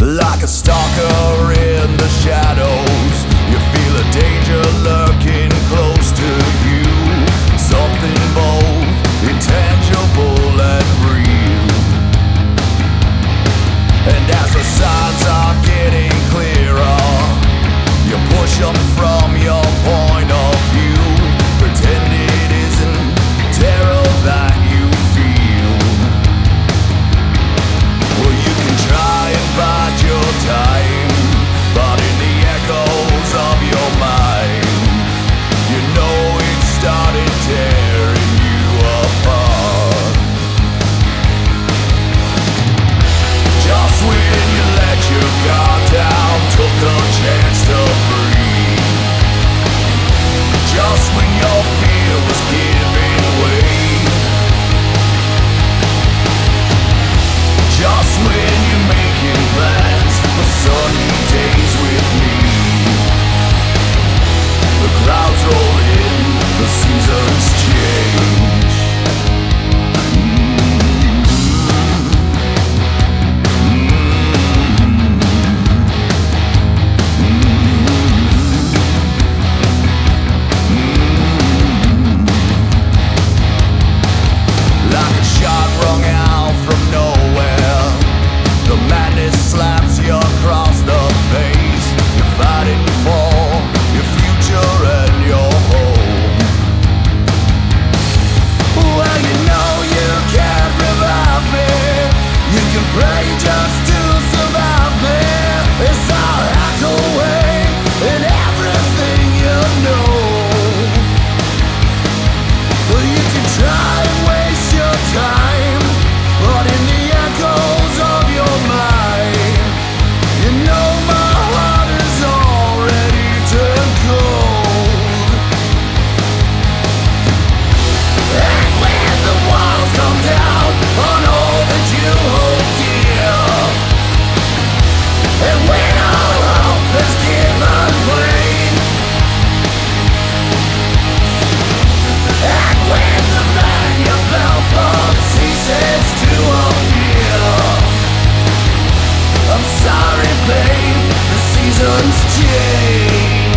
Like a stalker in the shadows, you feel a danger lurking close to you. Something both intangible and real. And as the signs are getting clearer, you push them from your point of view. Pretend it isn't terror that you feel. Well, you can try and bide your time, but in the echoes of your mind, you know it started tearing you apart. Just when you let your guard down, took a chance to breathe. Just when your fear was giving way. Just when you're making plans for sunny days with me. The clouds roll in, the seasons change. Like a shot rung out from nowhere, the madness slaps you across the face. You're fighting for your future and your home. Well, you know you can't revive me. You can pray just to survive me. It's all hack away in everything you know. Well, you can try and waste your time, but in the echoes of your mind, you know my heart is already turned cold. And when the walls come down on all that you hold dear, and when all hope is given way, and when the man you fell from ceases to appear, I'm sorry, babe, the seasons change.